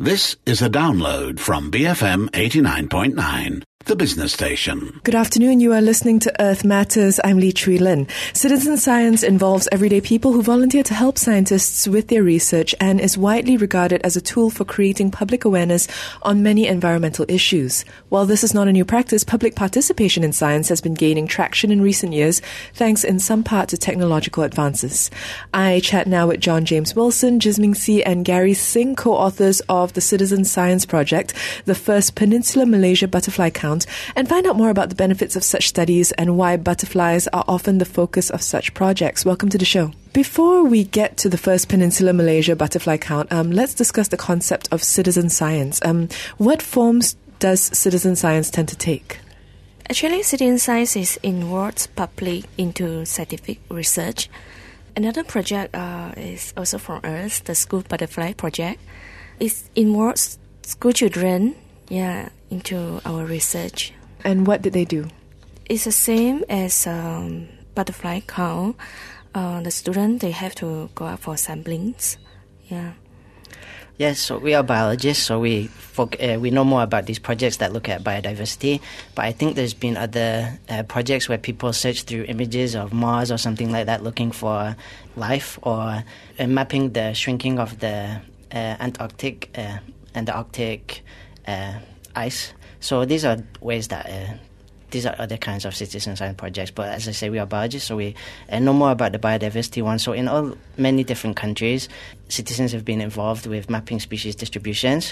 This is a download from BFM 89.9. The business station. Good afternoon. You are listening to Earth Matters. I'm Lee Chui Lin. Citizen science involves everyday people who volunteer to help scientists with their research and is widely regarded as a tool for creating public awareness on many environmental issues. While this is not a new practice, public participation in science has been gaining traction in recent years, thanks in some part to technological advances. I chat now with John James Wilson, Jisming See, and Gary Singh, co-authors of the Citizen Science Project, the first Peninsular Malaysia butterfly count, and find out more about the benefits of such studies and why butterflies are often the focus of such projects. Welcome to the show. Before we get to the first Peninsular Malaysia butterfly count, let's discuss the concept of citizen science. What forms does citizen science tend to take? Actually, citizen science is involves public into scientific research. Another project is also from us, the School Butterfly Project. It involves school children into our research. And what did they do? It's the same as butterfly count. The students, they have to go out for samplings. Yes, so we are biologists, so we know more about these projects that look at biodiversity. But I think there's been other projects where people search through images of Mars or something like that, looking for life, or mapping the shrinking of the Antarctic and the Arctic ice. So these are ways that these are other kinds of citizen science projects. But as I say, we are biologists, so we know more about the biodiversity one. So in many different countries, citizens have been involved with mapping species distributions.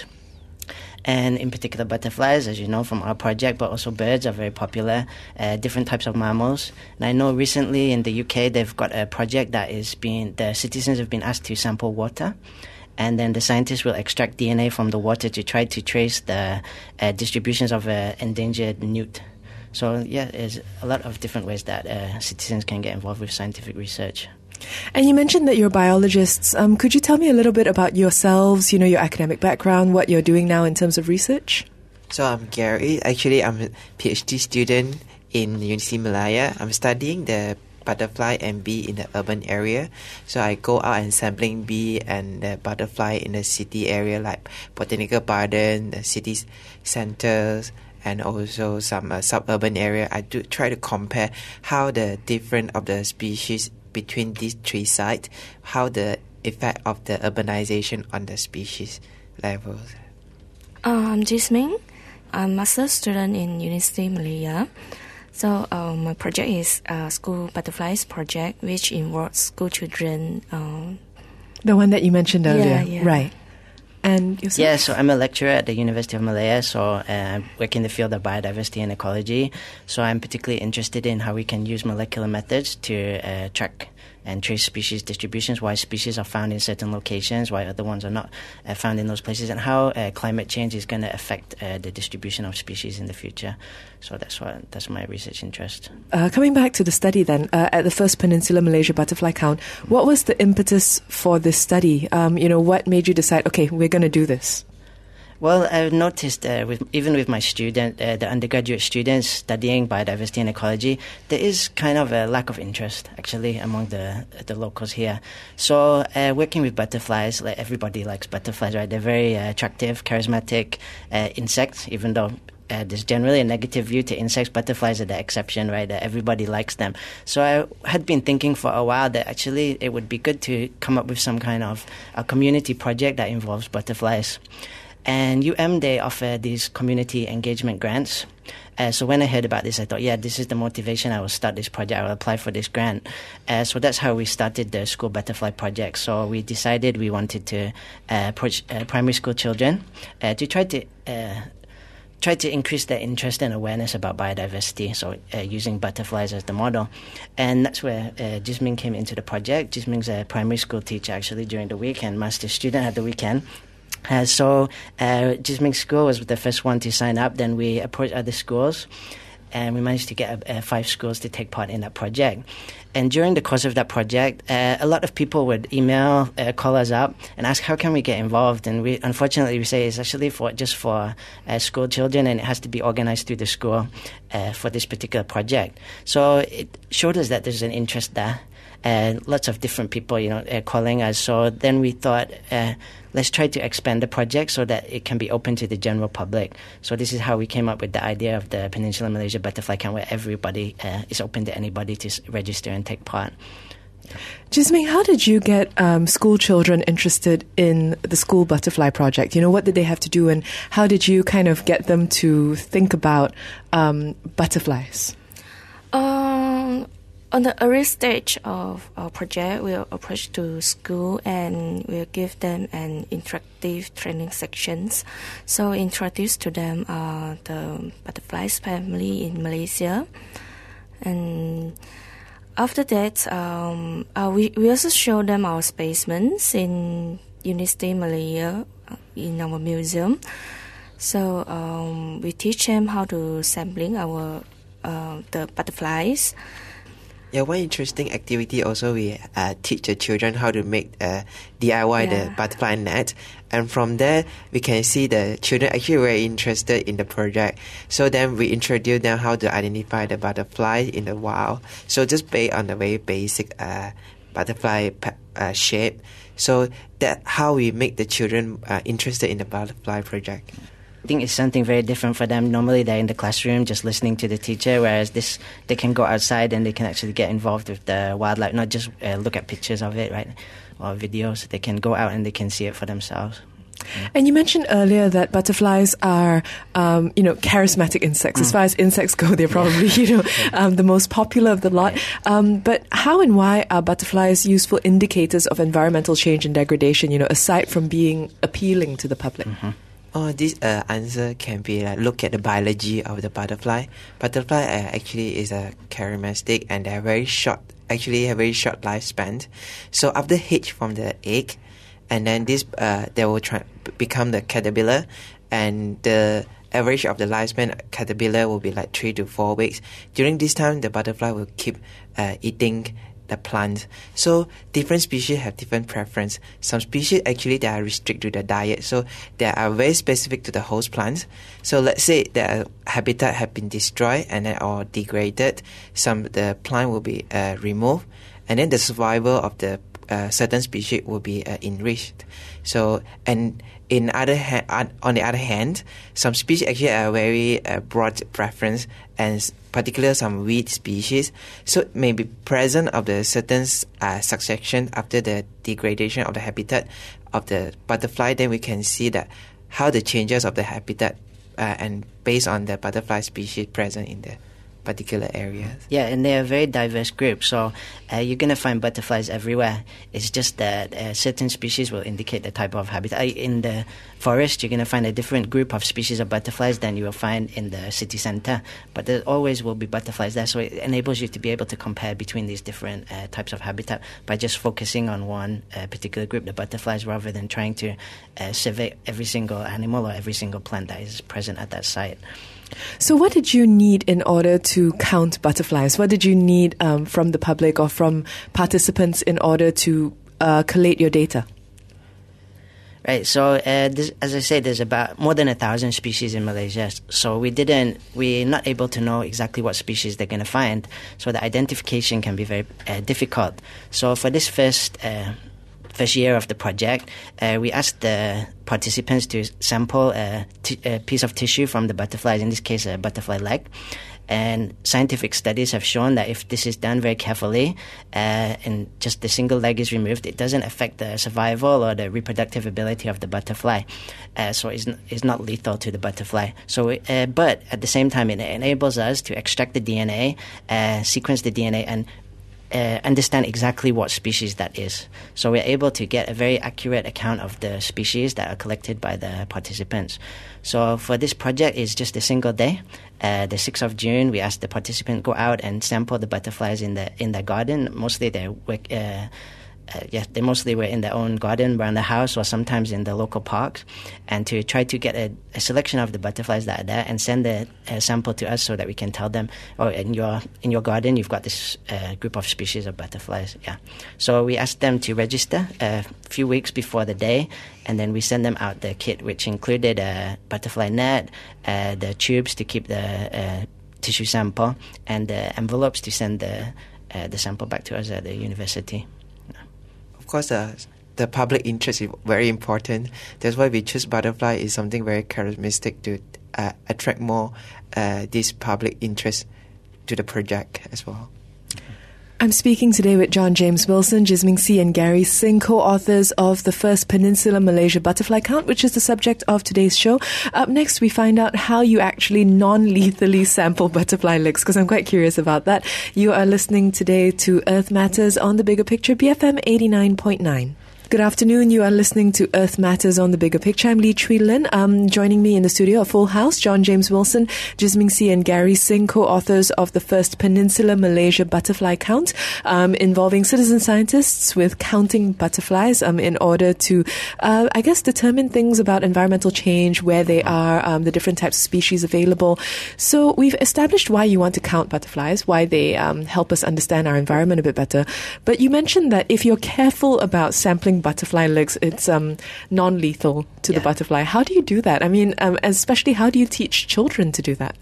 And in particular, butterflies, as you know from our project, but also birds are very popular, different types of mammals. And I know recently in the UK, they've got a project that the citizens have been asked to sample water. And then the scientists will extract DNA from the water to try to trace the distributions of endangered newt. So, there's a lot of different ways that citizens can get involved with scientific research. And you mentioned that you're biologists. Could you tell me a little bit about yourselves, your academic background, what you're doing now in terms of research? So I'm Gary. Actually, I'm a PhD student in University Malaya. I'm studying the butterfly and bee in the urban area. So I go out and sampling bee and the butterfly in the city area like Botanical Garden, the city centers, and also some suburban area. I do try to compare how the different of the species between these three sites, how the effect of the urbanization on the species levels. I'm Jisming. I'm a master's student in University Malaya. So my project is School Butterflies Project, which involves school children. The one that you mentioned earlier. Yeah. Right. And yourself? Yeah, so I'm a lecturer at the University of Malaya, so I work in the field of biodiversity and ecology. So I'm particularly interested in how we can use molecular methods to track and trace species distributions, why species are found in certain locations, why other ones are not found in those places, and how climate change is going to affect the distribution of species in the future. So that's my research interest. Coming back to the study then, at the first Peninsular Malaysia butterfly count, what was the impetus for this study? What made you decide, okay, we're going to do this? Well, I've noticed even with my the undergraduate students studying biodiversity and ecology, there is kind of a lack of interest actually among the locals here. So working with butterflies, like everybody likes butterflies, right? They're very attractive, charismatic insects, even though there's generally a negative view to insects. Butterflies are the exception, right? Everybody likes them. So I had been thinking for a while that actually it would be good to come up with some kind of a community project that involves butterflies. And they offer these community engagement grants. So when I heard about this, I thought, this is the motivation. I will start this project. I will apply for this grant. So that's how we started the School Butterfly Project. So we decided we wanted to approach primary school children to try to increase their interest and awareness about biodiversity, so using butterflies as the model. And that's where Jisming came into the project. Jisming's a primary school teacher actually during the week and master's student at the weekend. So Jisming's school was the first one to sign up. Then we approached other schools, and we managed to get 5 schools to take part in that project. And during the course of that project, a lot of people would email, call us up, and ask how can we get involved. And we say it's actually for school children, and it has to be organized through the school for this particular project. So it showed us that there's an interest there. lots of different people, calling us. So then we thought, let's try to expand the project so that it can be open to the general public. So this is how we came up with the idea of the Peninsular Malaysia Butterfly Camp, where everybody is open to anybody to register and take part. Jisming, how did you get school children interested in the school butterfly project? What did they have to do, and how did you kind of get them to think about butterflies? On the early stage of our project, we'll approach to school and we'll give them an interactive training sections. So introduce to them the butterflies family in Malaysia. And after that, we also show them our specimens in University Malaya in our museum. So we teach them how to sampling our the butterflies. Yeah, one interesting activity also, we teach the children how to make DIY the butterfly net. And from there, we can see the children actually very interested in the project. So then we introduce them how to identify the butterfly in the wild. So just based on the very basic butterfly shape. So that's how we make the children interested in the butterfly project. I think it's something very different for them. Normally they're in the classroom just listening to the teacher, whereas this, they can go outside and they can actually get involved with the wildlife, not just look at pictures of it, right, or videos. They can go out and they can see it for themselves. And you mentioned earlier that butterflies are, charismatic insects. As far as insects go, they're probably, the most popular of the lot. But how and why are butterflies useful indicators of environmental change and degradation, aside from being appealing to the public? Mm-hmm. This answer can be look at the biology of the butterfly. Butterfly actually is a charismatic, and they have very short lifespan. So after hatch from the egg, and then this they will become the caterpillar, and the average of the lifespan caterpillar will be 3 to 4 weeks. During this time, the butterfly will keep eating the plant. So different species have different preference. Some species actually they are restricted to the diet, so they are very specific to the host plants. So let's say their habitat have been destroyed and or degraded, the plant will be removed, and then the survival of the certain species will be enriched. So and on the other hand, some species actually are very broad preference, and particularly some weed species. So it may be present of the certain succession after the degradation of the habitat of the butterfly. Then we can see that how the changes of the habitat and based on the butterfly species present in the particular areas. Yeah, and they're a very diverse group, so you're going to find butterflies everywhere. It's just that certain species will indicate the type of habitat. In the forest, you're going to find a different group of species of butterflies than you will find in the city center, but there always will be butterflies there, so it enables you to be able to compare between these different types of habitat by just focusing on one particular group, the butterflies, rather than trying to survey every single animal or every single plant that is present at that site. So what did you need in order to count butterflies? What did you need from the public or from participants in order to collate your data? Right, so as I said, there's about more than 1,000 species in Malaysia. So we're not able to know exactly what species they're going to find. So the identification can be very difficult. So for this first year of the project, we asked the participants to sample a piece of tissue from the butterflies, in this case a butterfly leg. And scientific studies have shown that if this is done very carefully and just the single leg is removed, it doesn't affect the survival or the reproductive ability of the butterfly. So it's not lethal to the butterfly. So, but at the same time, it enables us to extract the DNA, sequence the DNA, and understand exactly what species that is. So we're able to get a very accurate account of the species that are collected by the participants. So for this project, it's just a single day. The 6th of June, we asked the participant go out and sample the butterflies in the garden. Mostly they mostly were in their own garden around the house or sometimes in the local parks, and to try to get a selection of the butterflies that are there and send a sample to us so that we can tell them, oh, in your garden you've got this group of species of butterflies. Yeah. So we asked them to register a few weeks before the day, and then we send them out the kit, which included a butterfly net, the tubes to keep the tissue sample, and the envelopes to send the the sample back to us at the university. Of course, the public interest is very important. That's why we choose butterfly. Is something very charismatic to attract more this public interest to the project as well. I'm speaking today with John James Wilson, Jisming Sy and Gary Singh, co-authors of the first Peninsular Malaysia Butterfly Count, which is the subject of today's show. Up next, we find out how you actually non-lethally sample butterfly legs, because I'm quite curious about that. You are listening today to Earth Matters on The Bigger Picture, BFM 89.9. Good afternoon. You are listening to Earth Matters on The Bigger Picture. I'm Lee Chui Lin. Joining me in the studio, a full house, John James Wilson, Jisming Sy and Gary Singh, co-authors of the first Peninsular Malaysia Butterfly Count, involving citizen scientists with counting butterflies in order to, determine things about environmental change, where they are, the different types of species available. So we've established why you want to count butterflies, why they help us understand our environment a bit better. But you mentioned that if you're careful about sampling butterfly legs, it's non-lethal to the butterfly. How do you do that? I mean, especially how do you teach children to do that?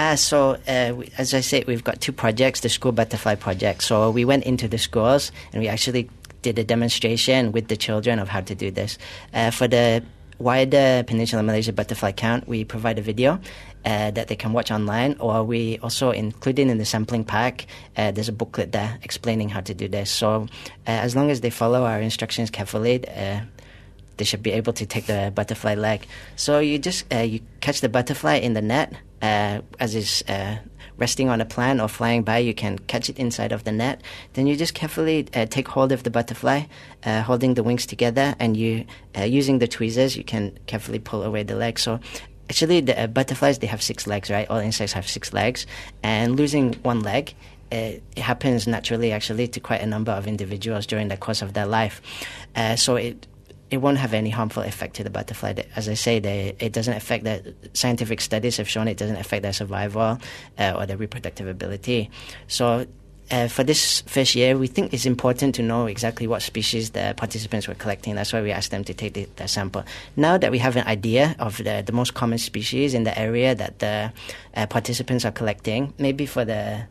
As I said, we've got two projects, the School Butterfly Project. So we went into the schools and we actually did a demonstration with the children of how to do this. For the wider Peninsular Malaysia Butterfly Count, we provide a video that they can watch online, or we also include it in the sampling pack. There's a booklet there explaining how to do this. So as long as they follow our instructions carefully, they should be able to take the butterfly leg. So you just you catch the butterfly in the net as it's resting on a plant or flying by. You can catch it inside of the net. Then you just carefully take hold of the butterfly, holding the wings together, and you using the tweezers, you can carefully pull away the leg. So actually, the butterflies, they have 6 legs, right? All insects have 6 legs. And losing one leg, it happens naturally, actually, to quite a number of individuals during the course of their life. So it won't have any harmful effect to the butterfly. As I say, it doesn't affect the scientific studies have shown it doesn't affect their survival or their reproductive ability. So for this first year, we think it's important to know exactly what species the participants were collecting. That's why we asked them to take the sample. Now that we have an idea of the most common species in the area that the participants are collecting, maybe for the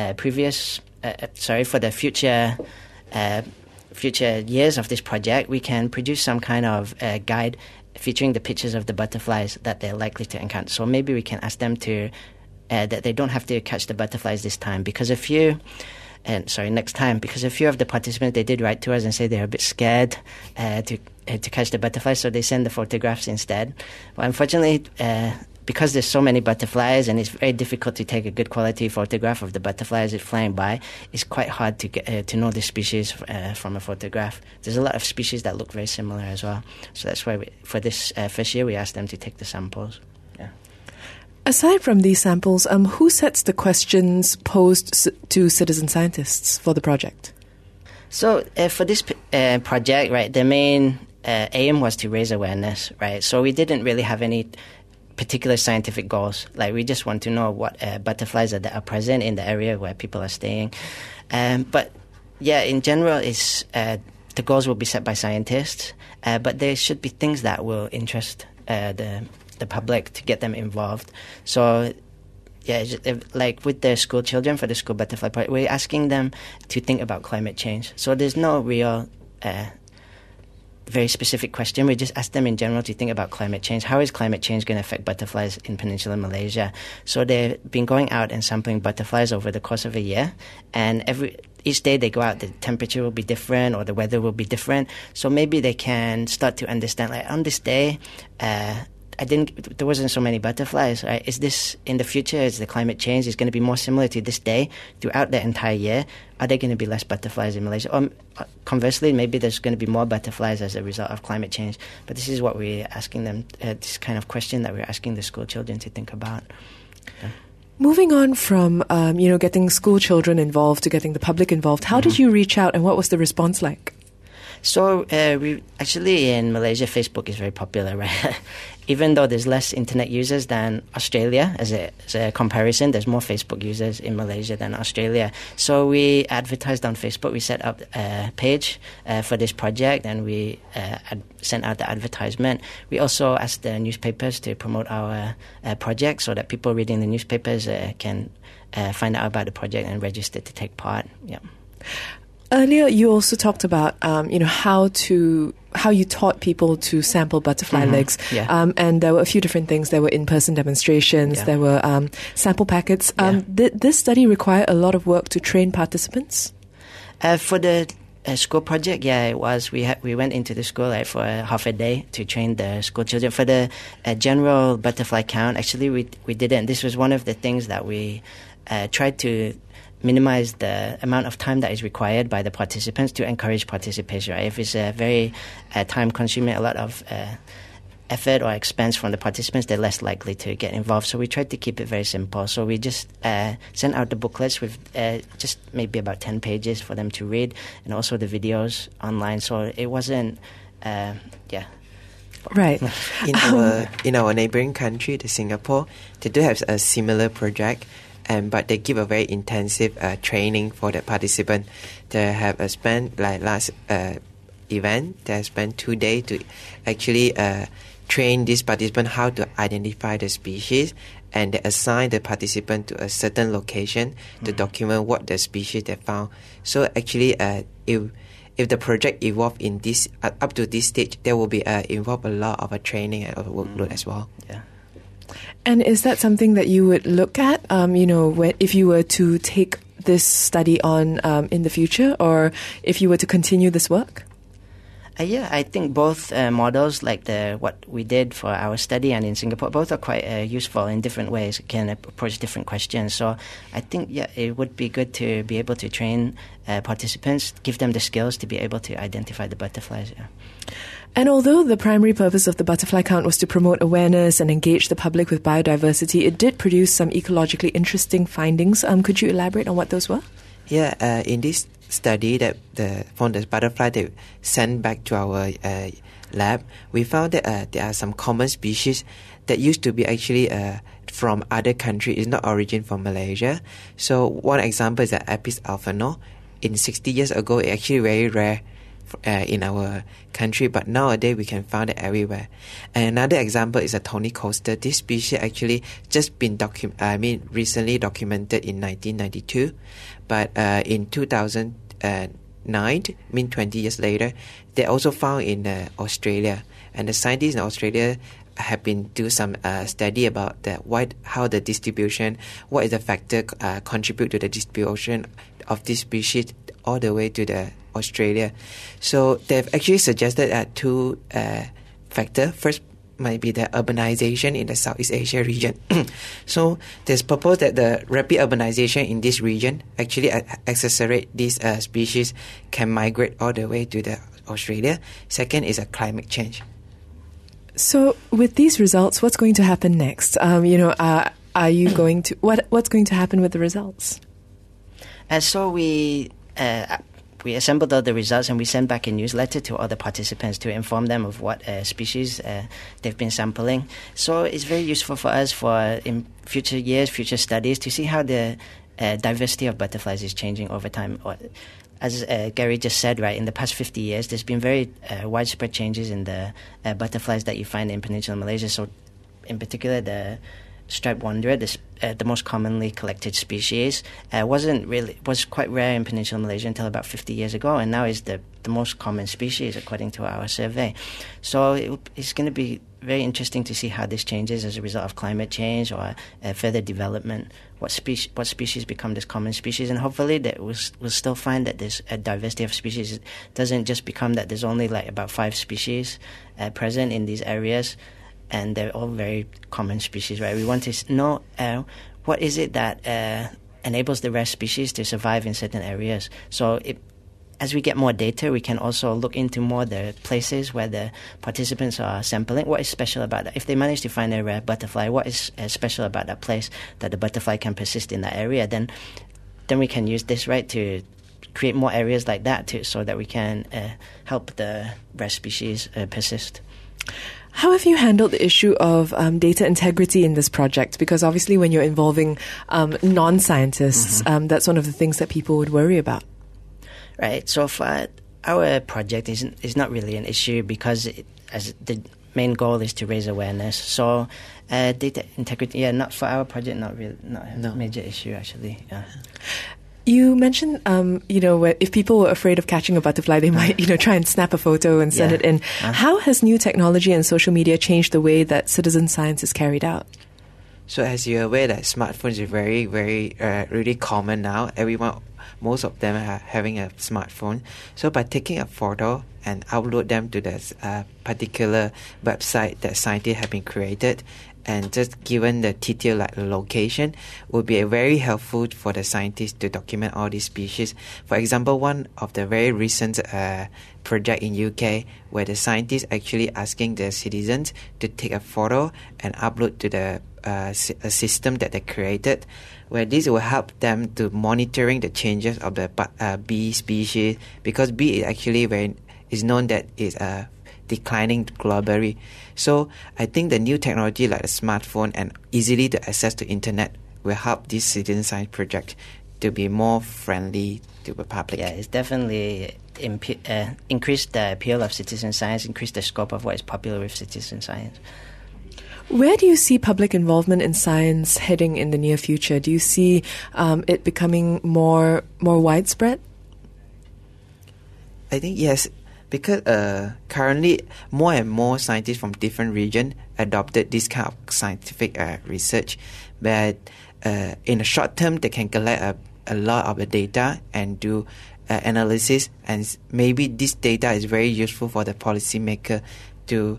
future years of this project, we can produce some kind of guide featuring the pictures of the butterflies that they're likely to encounter. So maybe we can ask them to that they don't have to catch the butterflies this time, because next time, because a few of the participants, they did write to us and say they're a bit scared to catch the butterflies, so they send the photographs instead. But unfortunately, because there's so many butterflies and it's very difficult to take a good quality photograph of the butterfly as it's flying by, it's quite hard to get to know the species from a photograph. There's a lot of species that look very similar as well. So that's why for this first year, we asked them to take the samples. Yeah. Aside from these samples, who sets the questions posed to citizen scientists for the project? So for this project, right, the main aim was to raise awareness, right? So we didn't really have any particular scientific goals. Like, we just want to know what butterflies that are present in the area where people are staying. But yeah, in general, the goals will be set by scientists, but there should be things that will interest the public to get them involved. So yeah, like with the school children for the School Butterfly Project, we're asking them to think about climate change. So there's no real very specific question. We just ask them in general to think about climate change. How is climate change going to affect butterflies in Peninsular Malaysia? So they've been going out and sampling butterflies over the course of a year, and each day they go out, the temperature will be different or the weather will be different. So maybe they can start to understand, like, on this day, there wasn't so many butterflies, right? Is this in the future? Is the climate change is going to be more similar to this day throughout the entire year? Are there going to be less butterflies in Malaysia? Or conversely, maybe there's going to be more butterflies as a result of climate change. But this is what we're asking them, this kind of question that we're asking the school children to think about. Yeah. Moving on from, getting school children involved to getting the public involved, how did you reach out and what was the response like? So we actually in Malaysia, Facebook is very popular, right? Even though there's less internet users than Australia, as a comparison, there's more Facebook users in Malaysia than Australia. So we advertised on Facebook. We set up a page for this project, and we sent out the advertisement. We also asked the newspapers to promote our project so that people reading the newspapers can find out about the project and register to take part. Yeah. Earlier, you also talked about how you taught people to sample butterfly legs, and there were a few different things. There were in-person demonstrations. There were sample packets. Did this study require a lot of work to train participants? For the school project, it was. We went into the school for half a day to train the school children. For the general butterfly count, actually we didn't. This was one of the things that we tried to minimize the amount of time that is required by the participants to encourage participation. Right? If it's a very time-consuming, a lot of effort or expense from the participants, they're less likely to get involved. So we tried to keep it very simple. So we just sent out the booklets with just maybe about 10 pages for them to read, and also the videos online. So it wasn't, Right. In our neighboring country, the Singapore, they do have a similar project. But they give a very intensive training for the participant. They have spent last event. They have spent 2 days to actually train this participant how to identify the species, and they assign the participant to a certain location to document what the species they found. So actually, if the project evolved in this up to this stage, there will be involve a lot of training and workload as well. Yeah. And is that something that you would look at, if you were to take this study on in the future, or if you were to continue this work? I think both models, like what we did for our study and in Singapore, both are quite useful in different ways, can approach different questions. So I think, it would be good to be able to train participants, give them the skills to be able to identify the butterflies. Yeah. And although the primary purpose of the butterfly count was to promote awareness and engage the public with biodiversity, it did produce some ecologically interesting findings. Could you elaborate on what those were? Yeah, in this study that from the butterfly they sent back to our lab, we found that there are some common species that used to be actually from other countries. It's not origin from Malaysia. So one example is the Apis alphano. In 60 years ago, it's actually very rare in our country, but nowadays we can find it everywhere. And another example is a Tony coaster. This species actually just been recently documented in 1992, but in 2009, 20 years later, they also found in Australia. And the scientists in Australia have been do some study about how the distribution, what is the factor contribute to the distribution of this species all the way to the Australia. So they've actually suggested two factors. First might be the urbanization in the Southeast Asia region. So there's proposed that the rapid urbanization in this region actually accelerate these species can migrate all the way to the Australia. Second is a climate change. So with these results, what's going to happen next? Are you going to what's going to happen with the results? So we assembled all the results and we sent back a newsletter to all the participants to inform them of what species they've been sampling. So it's very useful for us in future years, future studies, to see how the diversity of butterflies is changing over time. As Gary just said, right, in the past 50 years, there's been very widespread changes in the butterflies that you find in Peninsular Malaysia. So in particular, the striped wanderer, the most commonly collected species, was quite rare in Peninsular Malaysia until about 50 years ago, and now is the most common species according to our survey. So it's going to be very interesting to see how this changes as a result of climate change or further development. What species become this common species, and hopefully that we'll still find that there's a diversity of species. It doesn't just become that there's only like about 5 species present in these areas, and they're all very common species, right? We want to know what is it that enables the rare species to survive in certain areas. So as we get more data, we can also look into more the places where the participants are sampling. What is special about that? If they manage to find a rare butterfly, what is special about that place that the butterfly can persist in that area? Then we can use this, right, to create more areas like that too, so that we can help the rare species persist. How have you handled the issue of data integrity in this project? Because obviously when you're involving non-scientists, that's one of the things that people would worry about. Right. So for our project is not really an issue because as the main goal is to raise awareness. So data integrity, not for our project, not a major issue actually. Yeah. You mentioned, if people were afraid of catching a butterfly, they might, try and snap a photo and send it in. How has new technology and social media changed the way that citizen science is carried out? So as you're aware that smartphones are very, very, really common now. Most of them are having a smartphone. So by taking a photo and upload them to this particular website that scientists have been created, and just given the detail like the location, would be very helpful for the scientists to document all these species. For example, one of the very recent project in UK where the scientists actually asking the citizens to take a photo and upload to the a system that they created, where this will help them to monitoring the changes of the bee species, because bee is actually is known that is declining globally. So I think the new technology like a smartphone and easily to access to internet will help this citizen science project to be more friendly to the public. Yeah, it's definitely increase the appeal of citizen science, increase the scope of what is popular with citizen science. Where do you see public involvement in science heading in the near future? Do you see it becoming more widespread? I think yes, because currently more and more scientists from different regions adopted this kind of scientific research. But in the short term, they can collect a lot of the data and do analysis, and maybe this data is very useful for the policymaker to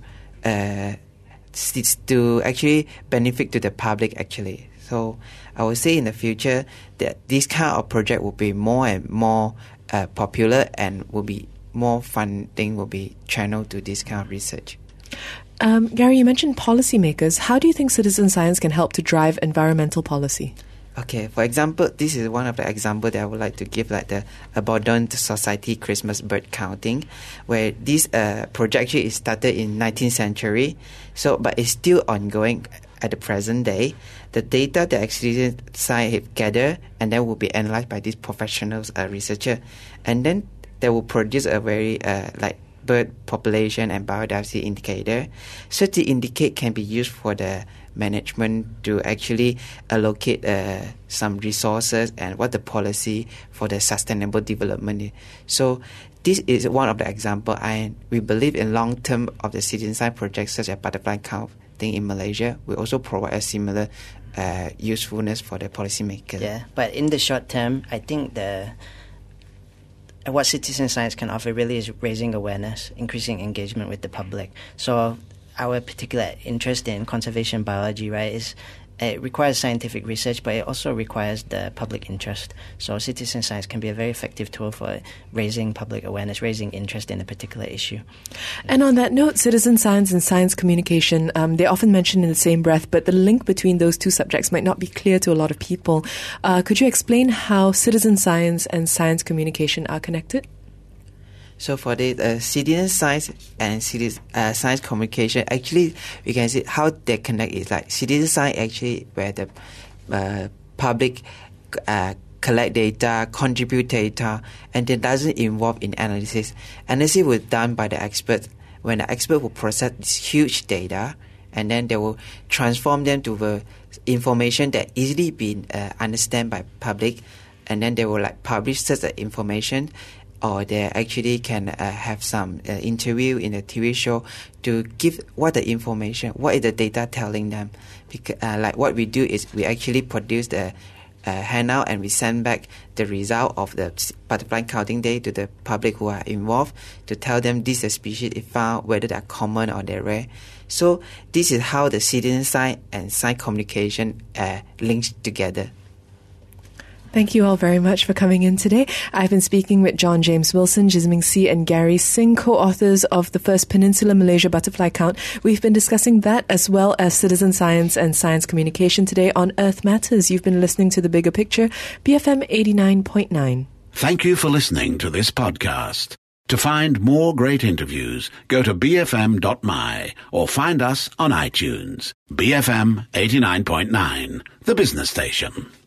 actually benefit to the public actually. So I would say in the future that this kind of project will be more and more popular, and will be more funding will be channeled to this kind of research. Gary, you mentioned policymakers. How do you think citizen science can help to drive environmental policy? Okay, for example, this is one of the examples that I would like to give, like the Abundant Society Christmas bird counting, where this project actually is started in 19th century, but it's still ongoing at the present day. The data that actually science have gathered and then will be analyzed by these professionals researcher, and then they will produce a very bird population and biodiversity indicator. Such the indicate can be used for the management to actually allocate some resources and what the policy for the sustainable development is. So this is one of the examples, and we believe in long term of the citizen science projects such as butterfly counting in Malaysia will also provide a similar usefulness for the policymakers. Yeah, but in the short term, I think what citizen science can offer really is raising awareness, increasing engagement with the public. So our particular interest in conservation biology, right, it requires scientific research, but it also requires the public interest. So citizen science can be a very effective tool for raising public awareness, raising interest in a particular issue. And on that note, citizen science and science communication, they're often mentioned in the same breath, but the link between those two subjects might not be clear to a lot of people. Could you explain how citizen science and science communication are connected? So for the citizen science and science communication, actually we can see how they connect is like citizen science actually where the public collect data, contribute data, and it doesn't involve in analysis. Analysis was done by the expert, when the expert will process this huge data, and then they will transform them to the information that easily be understand by public, and then they will publish such information, or they actually can have some interview in a TV show to give what the information, what is the data telling them. Because, what we do is we actually produce the handout and we send back the result of the butterfly counting day to the public who are involved to tell them this is species is found, whether they are common or they're rare. So this is how the citizen science and science communication links together. Thank you all very much for coming in today. I've been speaking with John James Wilson, Jisming See and Gary Singh, co-authors of the first Peninsular Malaysia Butterfly Count. We've been discussing that as well as citizen science and science communication today on Earth Matters. You've been listening to The Bigger Picture, BFM 89.9. Thank you for listening to this podcast. To find more great interviews, go to bfm.my or find us on iTunes. BFM 89.9, the business station.